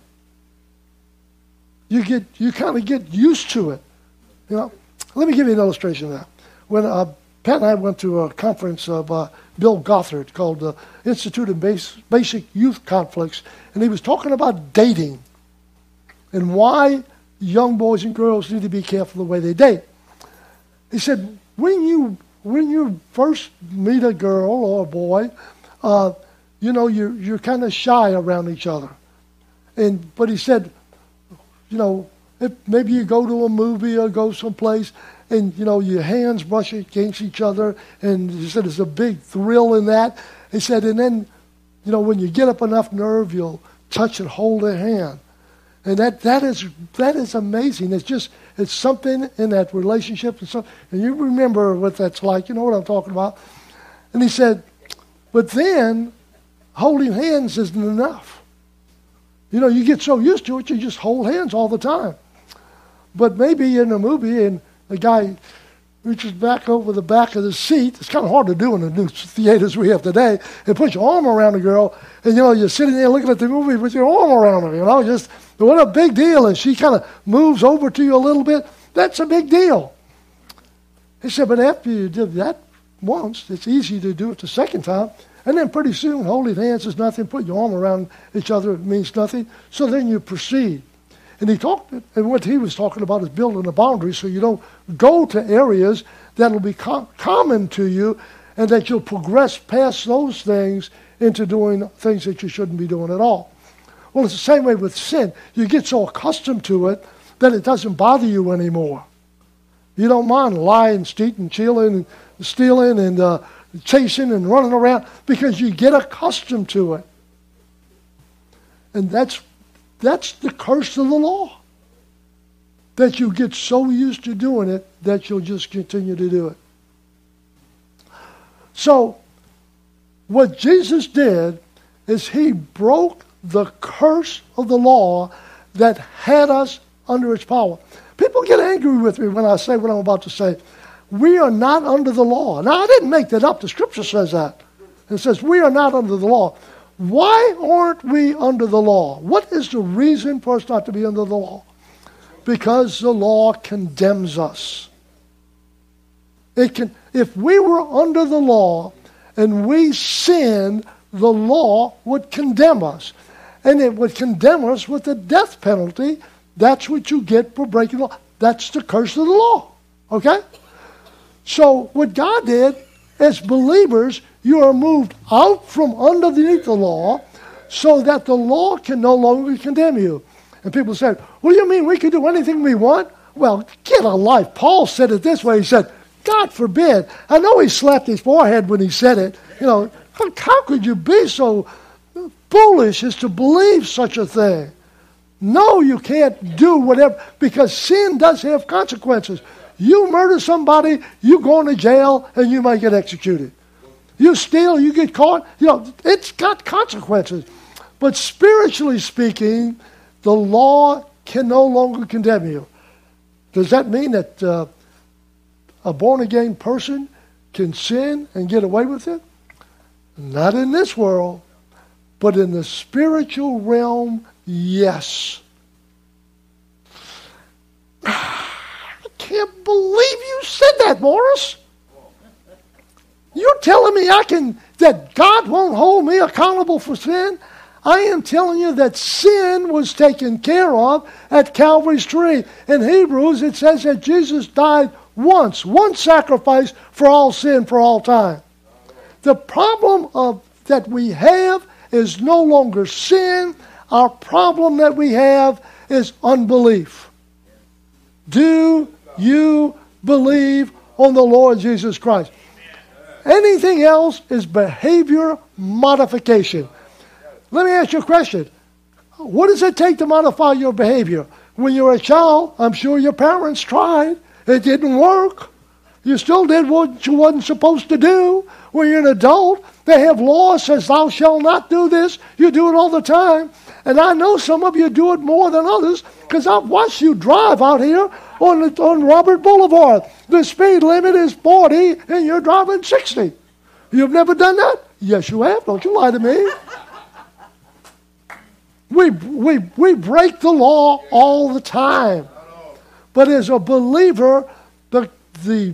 You kind of get used to it. You know, let me give you an illustration of that. When Pat and I went to a conference of Bill Gothard called the Institute of Basic Youth Conflicts, and he was talking about dating and why young boys and girls need to be careful the way they date. He said, when you first meet a girl or a boy, you're kind of shy around each other. But he said, you know, if maybe you go to a movie or go someplace and, you know, your hands brush against each other, and he said there's a big thrill in that. He said, and then, you know, when you get up enough nerve, you'll touch and hold their hand. And that is amazing. It's something in that relationship. And you remember what that's like. You know what I'm talking about. And he said, but then holding hands isn't enough. You know, you get so used to it, you just hold hands all the time. But maybe in a movie and the guy reaches back over the back of the seat. It's kind of hard to do in the new theaters we have today. And put your arm around a girl, and, you know, you're sitting there looking at the movie with your arm around her, you know, just what a big deal. And she kind of moves over to you a little bit. That's a big deal. He said, but after you did that once, it's easy to do it the second time. And then pretty soon, holding hands is nothing. Put your arm around each other means nothing. So then you proceed. And what he was talking about is building a boundary so you don't go to areas that will be common to you, and that you'll progress past those things into doing things that you shouldn't be doing at all. Well, it's the same way with sin. You get so accustomed to it that it doesn't bother you anymore. You don't mind lying, cheating, stealing, and chasing and running around because you get accustomed to it. And that's the curse of the law. That you get so used to doing it that you'll just continue to do it. So, what Jesus did is he broke the curse of the law that had us under its power. People get angry with me when I say what I'm about to say. We are not under the law. Now, I didn't make that up. The Scripture says that. It says we are not under the law. Why aren't we under the law? What is the reason for us not to be under the law? Because the law condemns us. If we were under the law and we sinned, the law would condemn us. And it would condemn us with the death penalty. That's what you get for breaking the law. That's the curse of the law. Okay? So what God did, as believers, you are moved out from underneath the law so that the law can no longer condemn you. And people said, what do you mean we can do anything we want? Well, get a life. Paul said it this way. He said, God forbid. I know he slapped his forehead when he said it. You know, how could you be so foolish as to believe such a thing? No, you can't do whatever, because sin does have consequences. You murder somebody, you go into jail, and you might get executed. You steal, you get caught. You know, it's got consequences. But spiritually speaking, the law can no longer condemn you. Does that mean that a born-again person can sin and get away with it? Not in this world, but in the spiritual realm, yes. I can't believe you said that, Morris. You're telling me that God won't hold me accountable for sin? I am telling you that sin was taken care of at Calvary's tree. In Hebrews, it says that Jesus died once, one sacrifice for all sin for all time. The problem that we have is no longer sin. Our problem that we have is unbelief. Do you believe on the Lord Jesus Christ? Anything else is behavior modification. Let me ask you a question. What does it take to modify your behavior? When you were a child, I'm sure your parents tried. It didn't work. You still did what you wasn't supposed to do. When you're an adult, they have laws that says thou shalt not do this. You do it all the time. And I know some of you do it more than others because I've watched you drive out here on Robert Boulevard. The speed limit is 40 and you're driving 60. You've never done that? Yes, you have. Don't you lie to me. We break the law all the time. But as a believer, the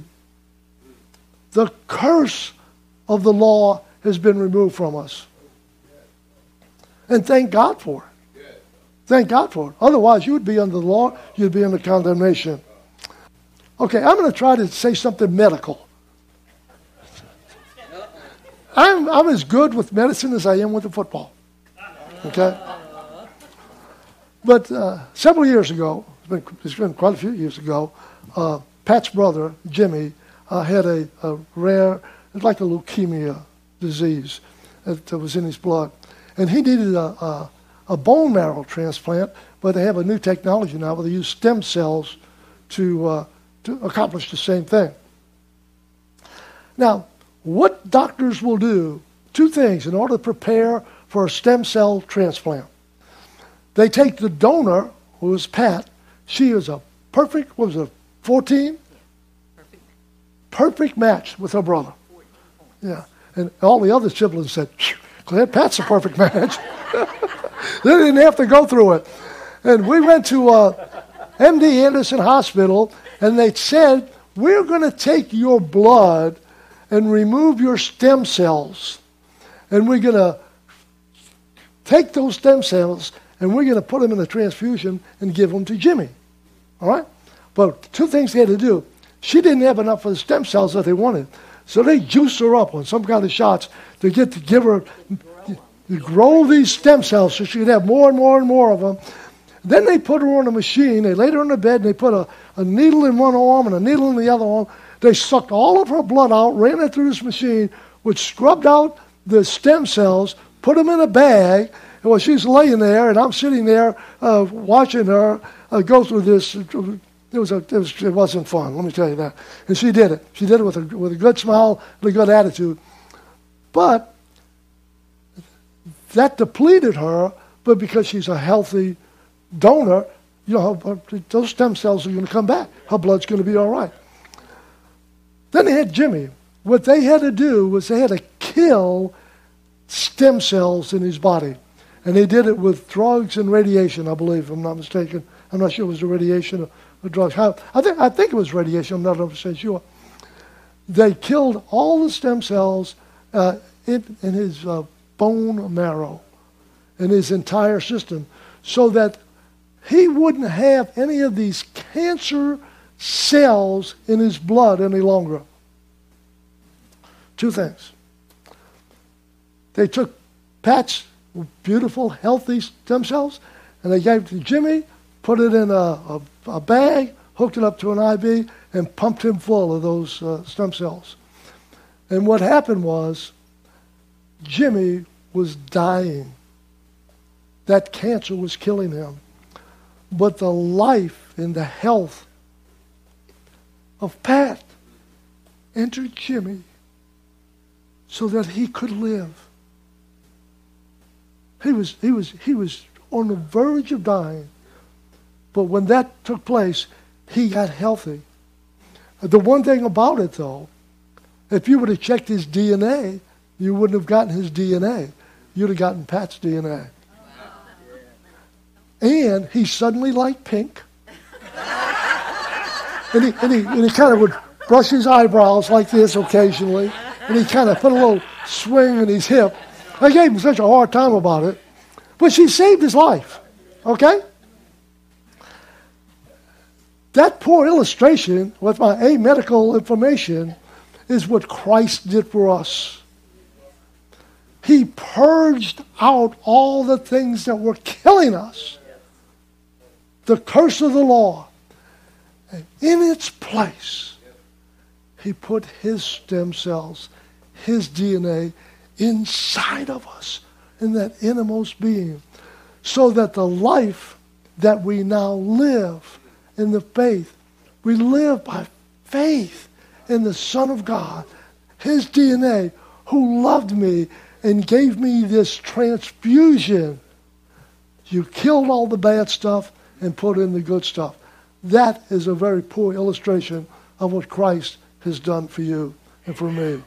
curse of the law has been removed from us. And thank God for it. Thank God for it. Otherwise, you would be under the law. You'd be under condemnation. Okay, I'm going to try to say something medical. I'm as good with medicine as I am with the football. Okay? But several years ago, it's been quite a few years ago, Pat's brother, Jimmy, had a rare, like a leukemia disease that was in his blood. And he needed a bone marrow transplant, but they have a new technology now where they use stem cells to accomplish the same thing. Now, what doctors will do, two things in order to prepare for a stem cell transplant. They take the donor, who is Pat. She is a perfect, 14? Perfect match with her brother. Yeah. And all the other siblings said, glad Pat's a perfect match. They didn't have to go through it. And we went to MD Anderson Hospital, and they said, we're going to take your blood and remove your stem cells. And we're going to take those stem cells, and we're going to put them in a transfusion and give them to Jimmy. All right? But two things they had to do. She didn't have enough of the stem cells that they wanted. So they juiced her up on some kind of shots to give her, to grow these stem cells so she could have more and more and more of them. Then they put her on a machine. They laid her in the bed, and they put a needle in one arm and a needle in the other arm. They sucked all of her blood out, ran it through this machine, which scrubbed out the stem cells, put them in a bag. And while she's laying there, and I'm sitting there watching her go through this. It wasn't fun, let me tell you that. And she did it. She did it with a good smile and a good attitude. But that depleted her, but because she's a healthy donor, those stem cells are going to come back. Her blood's going to be all right. Then they had Jimmy. What they had to do was they had to kill stem cells in his body. And they did it with drugs and radiation, I believe, if I'm not mistaken. I'm not sure it was the radiation or drugs. I think it was radiation, I'm not 100% sure. They killed all the stem cells in his bone marrow, in his entire system, so that he wouldn't have any of these cancer cells in his blood any longer. two things. They took Pat's beautiful, healthy stem cells, and they gave it to Jimmy, put it in a bag, hooked it up to an IV, and pumped him full of those stem cells. And what happened was, Jimmy was dying. That cancer was killing him. But the life and the health of Pat entered Jimmy so that he could live. He was on the verge of dying. But when that took place, he got healthy. The one thing about it, though, if you would have checked his DNA, you wouldn't have gotten his DNA. You'd have gotten Pat's DNA. And he suddenly liked pink. And he kind of would brush his eyebrows like this occasionally. And he kind of put a little swing in his hip. I gave him such a hard time about it. But she saved his life. Okay? That poor illustration with my amedical information is what Christ did for us. He purged out all the things that were killing us. The curse of the law. And in its place, he put his stem cells, his DNA, inside of us, in that innermost being, so that the life that we now live in the faith, we live by faith in the Son of God, his DNA, who loved me and gave me this transfusion. You killed all the bad stuff and put in the good stuff. That is a very poor illustration of what Christ has done for you and for me.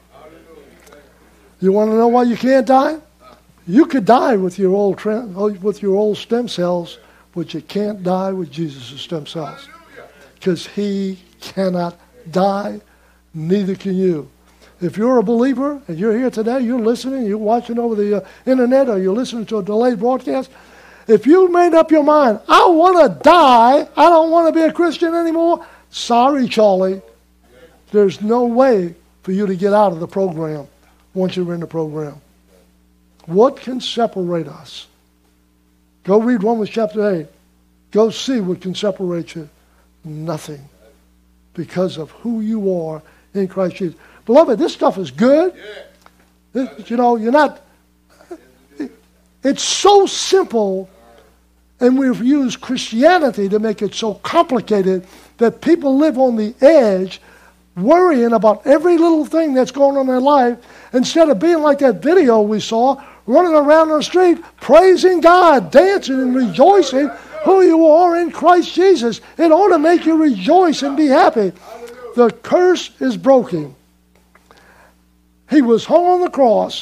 You want to know why you can't die? You could die with your old stem cells, but you can't die with Jesus' stem cells. Because he cannot die, neither can you. If you're a believer and you're here today, you're listening, you're watching over the internet, or you're listening to a delayed broadcast, if you made up your mind, I want to die, I don't want to be a Christian anymore, sorry, Charlie. There's no way for you to get out of the program once you're in the program. What can separate us? Go read Romans chapter 8. Go see what can separate you. Nothing. Because of who you are in Christ Jesus. Beloved, this stuff is good. You know, you're not... It's so simple, and we've used Christianity to make it so complicated that people live on the edge, worrying about every little thing that's going on in their life, instead of being like that video we saw, running around on the street, praising God, dancing and rejoicing who you are in Christ Jesus. It ought to make you rejoice and be happy. The curse is broken. He was hung on the cross,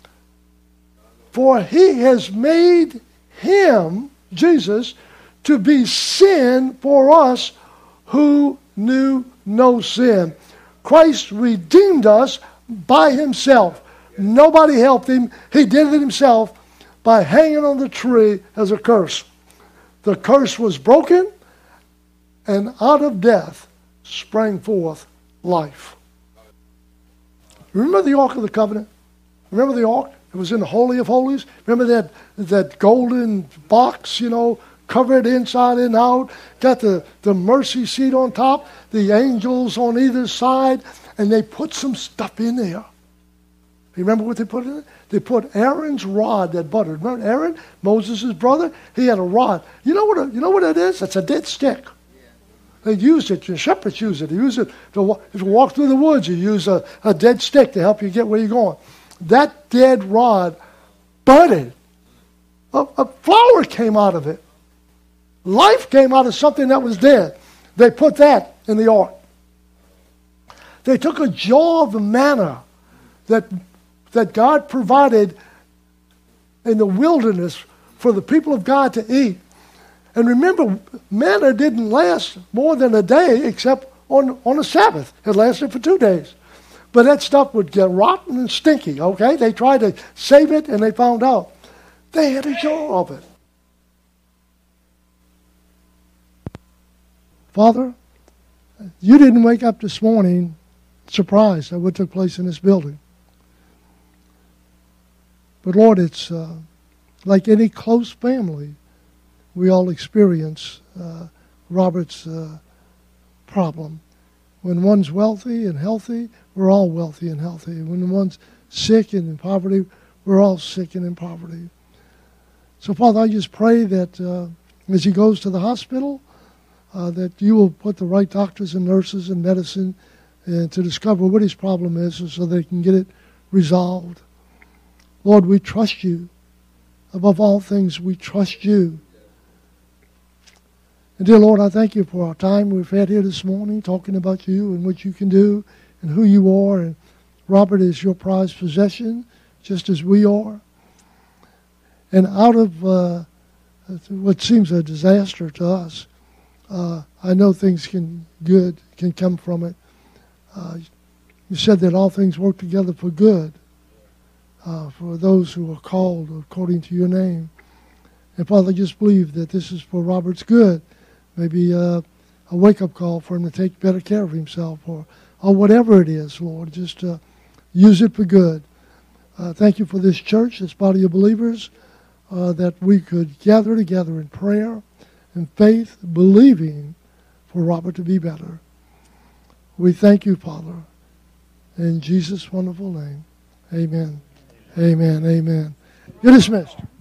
for he has made him, Jesus, to be sin for us who knew no sin. Christ redeemed us by himself. Nobody helped him. He did it himself by hanging on the tree as a curse. The curse was broken, and out of death sprang forth life. Remember the Ark of the Covenant? Remember the Ark? It was in the Holy of Holies. Remember that golden box, you know, covered inside and out, got the mercy seat on top, the angels on either side, and they put some stuff in there. You remember what they put in it? They put Aaron's rod that buttered. Remember Aaron, Moses' brother? He had a rod. You know what it is? It's a dead stick. They used it. The shepherds use it. They use it if you walk through the woods. You use a dead stick to help you get where you're going. That dead rod budded. A flower came out of it. Life came out of something that was dead. They put that in the ark. They took a jar of manna that God provided in the wilderness for the people of God to eat. And remember, manna didn't last more than a day except on a Sabbath. It lasted for 2 days. But that stuff would get rotten and stinky, okay? They tried to save it, and they found out. They had a jar of it. Father, you didn't wake up this morning surprised at what took place in this building. But Lord, it's like any close family, we all experience Robert's problem. When one's wealthy and healthy, we're all wealthy and healthy. When one's sick and in poverty, we're all sick and in poverty. So, Father, I just pray that as he goes to the hospital, that you will put the right doctors and nurses and medicine to discover what his problem is so they can get it resolved. Lord, we trust you. Above all things, we trust you. And dear Lord, I thank you for our time we've had here this morning, talking about you and what you can do and who you are. And Robert is your prized possession, just as we are. And out of what seems a disaster to us, I know things can come from it. You said that all things work together for good for those who are called according to your name. And Father, I just believe that this is for Robert's good. Maybe a wake-up call for him to take better care of himself or whatever it is, Lord. Just use it for good. Thank you for this church, this body of believers, that we could gather together in prayer and faith, believing for Robert to be better. We thank you, Father. In Jesus' wonderful name, amen. Amen. Amen. You're dismissed.